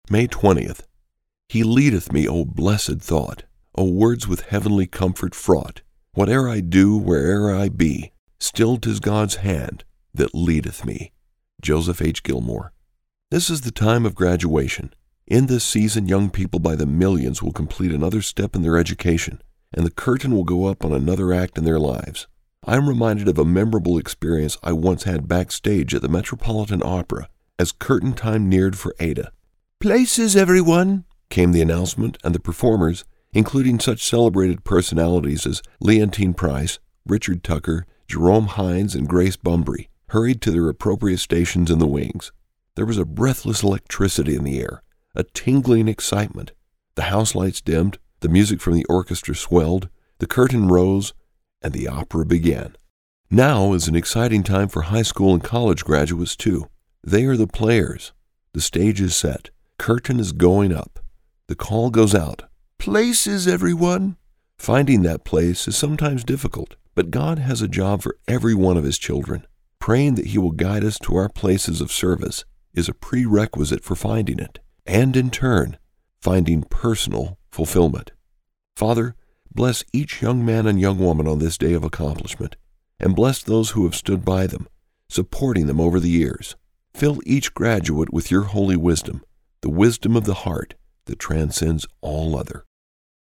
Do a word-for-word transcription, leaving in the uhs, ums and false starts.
May twentieth. He leadeth me, O blessed thought, O words with heavenly comfort fraught. Whate'er I do, where'er I be, still 'tis God's hand that leadeth me. Joseph H. Gilmore. This is the time of graduation. In this season, young people by the millions will complete another step in their education, and the curtain will go up on another act in their lives. I am reminded of a memorable experience I once had backstage at the Metropolitan Opera as curtain time neared for Ada. "Places, everyone," came the announcement, and the performers, including such celebrated personalities as Leontine Price, Richard Tucker, Jerome Hines, and Grace Bumbry, hurried to their appropriate stations in the wings. There was a breathless electricity in the air, a tingling excitement. The house lights dimmed, the music from the orchestra swelled, the curtain rose, and the opera began. Now is an exciting time for high school and college graduates, too. They are the players. The stage is set. Curtain is going up. The call goes out. "Places, everyone." Finding that place is sometimes difficult, but God has a job for every one of His children. Praying that He will guide us to our places of service is a prerequisite for finding it, and in turn, finding personal fulfillment. Father, bless each young man and young woman on this day of accomplishment, and bless those who have stood by them, supporting them over the years. Fill each graduate with Your holy wisdom, the wisdom of the heart that transcends all other.